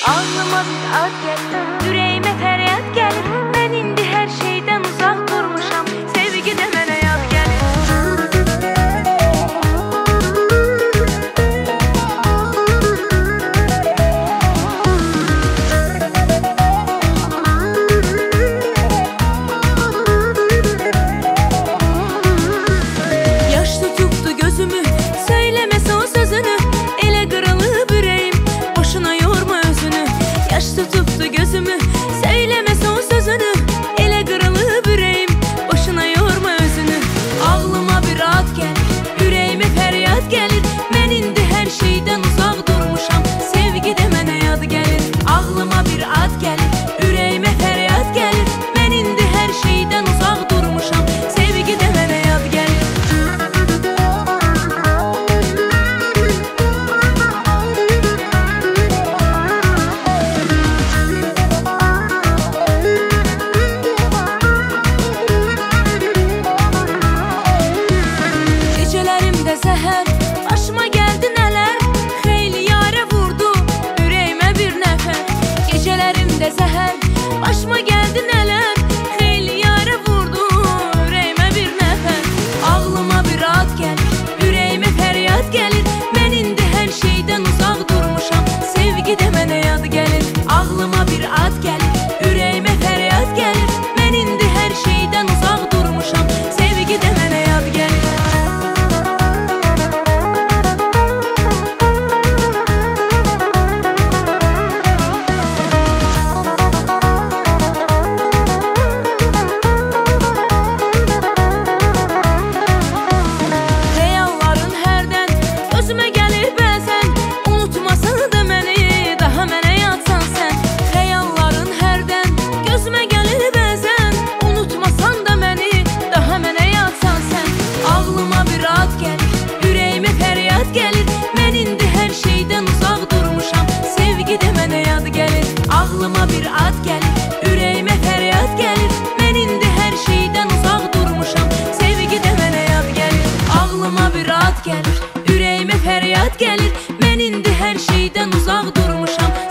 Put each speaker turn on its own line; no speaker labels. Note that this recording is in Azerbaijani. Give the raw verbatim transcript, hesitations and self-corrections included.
Ağlıma bir ad gəlir, ürəyimə fəryad gəlir. Mən indi hər şeydən uzaq durmuşam, sevgi də mənə yad gəlir. Yaş tutubdu gözümü, söyləməsə o sözünü. Elə qırılıb ürəyim, boşuna yorma özünü. Yaş tutubdu gözümü, söyləməsə o sözünü. Elə qırılıb ürəyim, boşuna yorma özünü. Ağlıma bir ad gəlir, ürəyimə fəryad gəlir. Mən indi hər şeydən uzaq durmuşam, sevgi də mənə yad gəlir. Ağlıma bir ad gəlir, ürəyimə fəryad gəlir. Mən indi hər şeydən uzaq durmuşam, sevgi də mənə yad gəlir. Gecələrimdə zəhər, başıma gəldi nələr. Xeyli yarə vurdu, ürəyimə bir nəfər. Gecələrimdə zəhər, başıma gəldi nələr. Xeyli yarə vurdu, ürəyimə bir nəfər. Ağlıma bir ad gəlir, ürəyimə fəryad gəlir. Mən indi hər şeydən uzaq durmuşam, sevgi də mənə yad gəlir. Ağlıma bir ad gəlir, ürəyimə fəryad gəlir. Mən indi hər şeydən uzaq durmuşam, sevgi də mənə yad gəlir. Xəyalların hərdən gözümə gəlir bəzən. Unutmasan da məni, daha mənə yadsan sən. Xəyalların hərdən gözümə gəlir bəzən. Unutmasan da məni, daha mənə yadsan sən. Ağlıma bir ad gəlir, ürəyimə fəryad gəlir. Mən indi hər şeydən uzaq durmuşam, sevgi də mənə yad gəlir. Ağlıma bir ad gəlir, ürəyimə fəryad gəlir. Mən indi hər şeydən uzaq durmuşam, sevgi də mənə yad gəlir. Ağlıma bir ad gəlir, ürəyimə fəryad gəlir. Mən indi hər şeydən uzaq durmuşam,